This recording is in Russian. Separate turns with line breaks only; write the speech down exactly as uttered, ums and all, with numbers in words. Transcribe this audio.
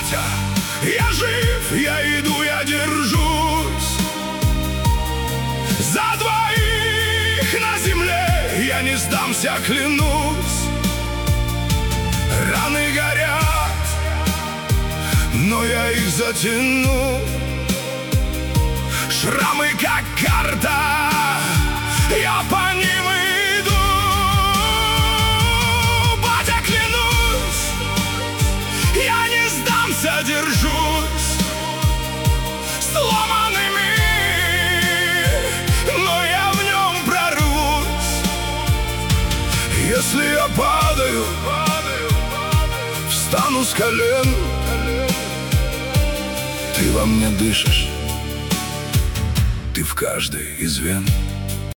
батя, я жив, я иду, я держусь. За двоих на земле я не сдамся, клянусь. Раны горят, но я их затяну. Шрамы как карта, я по ним иду. Батя, клянусь, я не сдамся, держусь. Сломанными, но я в нем прорвусь. Если я падаю, встану с колен. Ты во мне дышишь, ты в каждой из вен.